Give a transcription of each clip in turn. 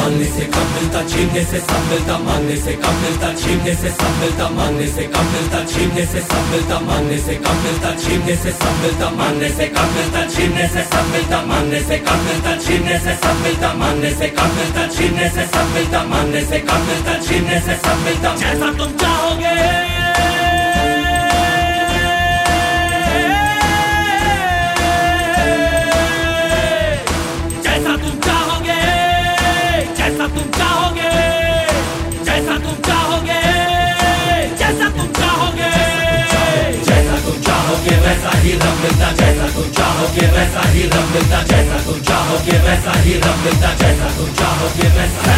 मांगने से कम मिलता, छीनने से सब मिलता, मांगने से कम मिलता, छीनने से सब मिलता, मांगने से कम मिलता, छीनने से सब मिलता, मांगने से कम मिलता, छीनने से सब मिलता, मांगने से कम मिलता, छीनने से सब मिलता, मांगने से कम मिलता, छीनने से सब मिलता, मांगने से कम मिलता, छीनने से सब मिलता, मांगने से कम मिलता, छीनने से सब मिलता। जैसा तुम चाहोगे वैसा ही रब मिलता, जैसा तुम चाहोगे वैसा ही रब मिलता, जैसा तुम चाहोगे वैसा ही रब मिलता, जैसा तुम चाहोगे वैसा।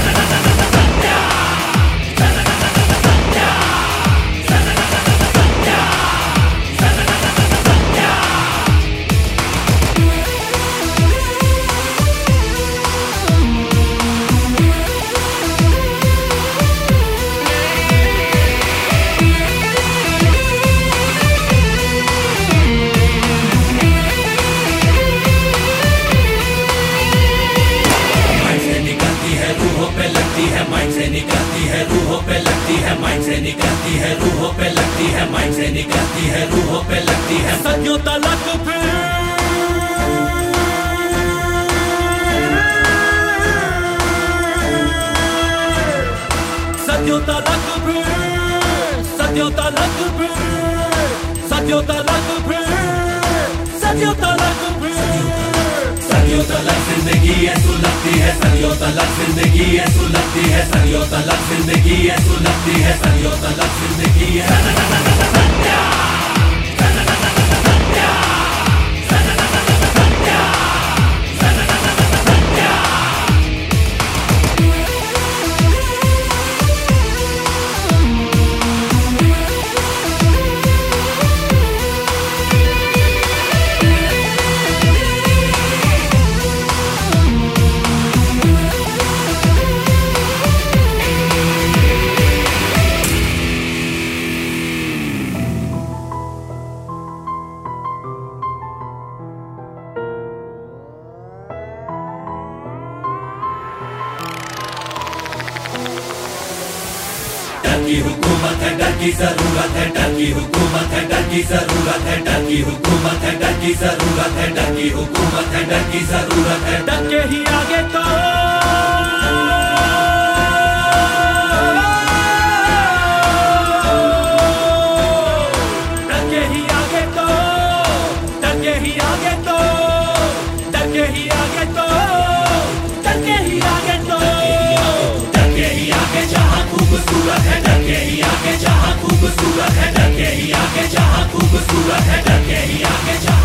माइंड से निकलती है रूहों पे लगती है, माइंड से निकलती है रूहों पे लगती है, माइंड से निकलती है रूहों पे लगती है। सदियों तलक फिर सदियों तलक फिर सदियों तलक फिर सदियों तलक फिर सदियों तलक फिर सदियों तलक जिंदगी ये सुलगती है, सदियों तलक जिंदगी ये सुलगती है, सदियों तलक जिंदगी ये सुलगती है, सदियों तलक जिंदगी है। डर की हुकूमत है, डर की जरूरत है, डर की हुकूमत है, डर की जरूरत है, डर की हुकूमत है, डर की जरूरत है, डर की हुकूमत है, डर की जरूरत है। डर के ही आगे तो डर के ही आगे तो डर के ही आगे तो डर के ही आगे तो डर के ही आगे तो डर के ही आगे जहाँ खूबसूरत है, डर के ही आगे जहाँ खूबसूरत है, डर के ही आगे जहाँ खूबसूरत है, डर के ही आगे जहाँ